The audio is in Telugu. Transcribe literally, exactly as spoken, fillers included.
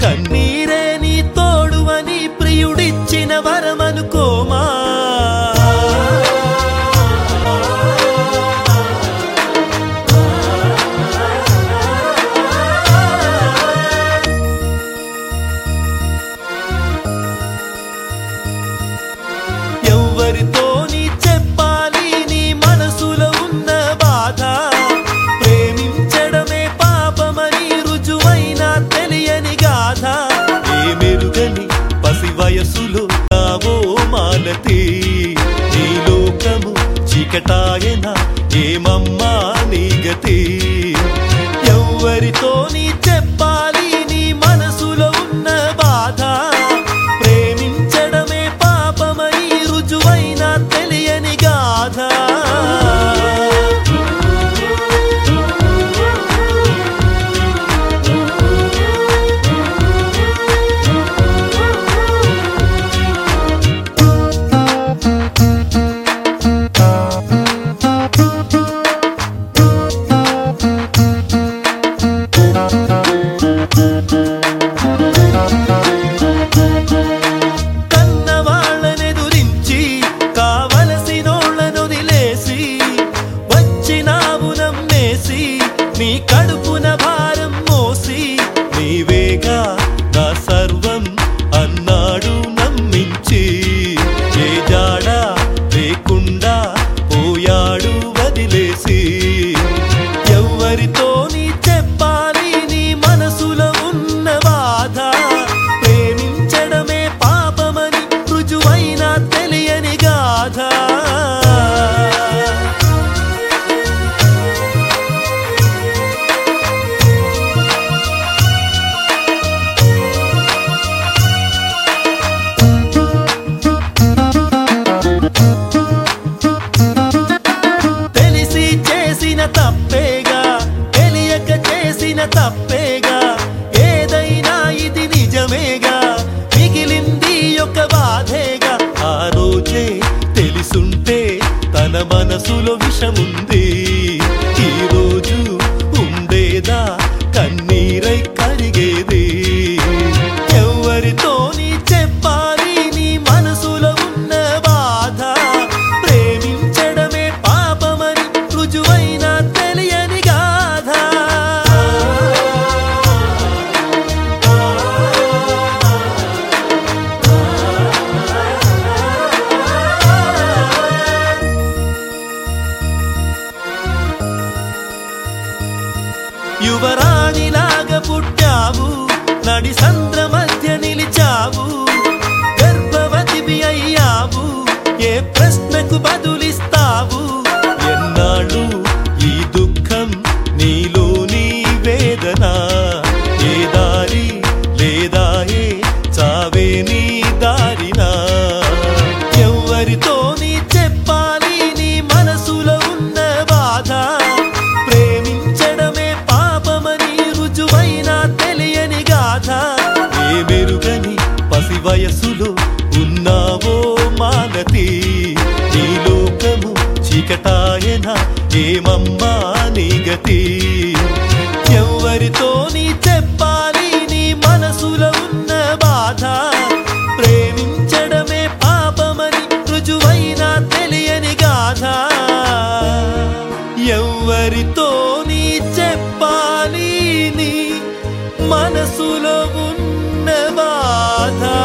కన్నీరే నీ తోడువని ప్రియుడిచ్చిన వరమనుకోమా. ఎవ్వరితో నీ చెప్పాలి నీ మనసులో ఉన్న బాధ, ప్రేమించడమే పాపమని రుజువైనా తెలియని గాథ. ఏ మెరుగని పసి వయసులో నావో మాలతి, నీ లోకము చీకటాయన ఏమమ్మా నీ గతి. ఎవ్వరితో నీ చెప్పాలి నీ మనసులో ఉన్న బాధ, ప్రేమించడమే పాపమని రుజువైనా తెలియని గాథ. నీ కడుపున భారం మోసి నీవేగా నా సర్వం అన్నాడు నమ్మించి, ఏ జాడా లేకుండా పోయాడు వదిలేసి. ఎవ్వరితో నీ చెప్పాలి నీ మనసులో ఉన్న బాధ, ప్రేమించడమే పాపమని రుజువైనా తెలియని గాథ. తప్పేగా తెలియక చేసిన తప్పేగా, ఏదైనా ఇది నిజమేగా, మిగిలింది ఒక బాధేగా. ఆ రోజే తెలుసుంటే తన మనసులో విషముంది, ఈ రోజు ఉండేదా కన్నీరై కరిగేది. ఎవ్వరితో నీ చెప్పాలి నీ మనసులో ఉన్న బాధ, ప్రేమించడమే పాపమని రుజువైన తెలియని గాథ. యువరాణిలాగా పుట్టావు, నడి సంద్ర మధ్య నిలిచావు, గర్భవతివి అయ్యావు, ఏ ప్రశ్నకు బదులిస్తావు. ఎన్నాళ్ళు ఈ దుఃఖం నీలోని వేదన, ఏ దారి లేదాయే చావే నీ దారినా. ఎవ్వరితో నీ చెప్పాలి నీ మనసులో ఉన్న బాధ, ప్రేమించడమే పాపమని రుజువైనా తెలియని గాథ. ఏ మెరుగని పసి వయసులో ఉన్నావో మాలతి, నీ లోకము చీకటాయన ఏమమ్మా నీ గతి. ఎవ్వరితో నీ చెప్పాలి నీ మనసులో ఉన్న బాధ, ప్రేమించడమే పాపమని రుజువైనా తెలియని గాథ. ఎవ్వరితో నీ చెప్పాలి నీ మనసులో ఉన్న బాధ.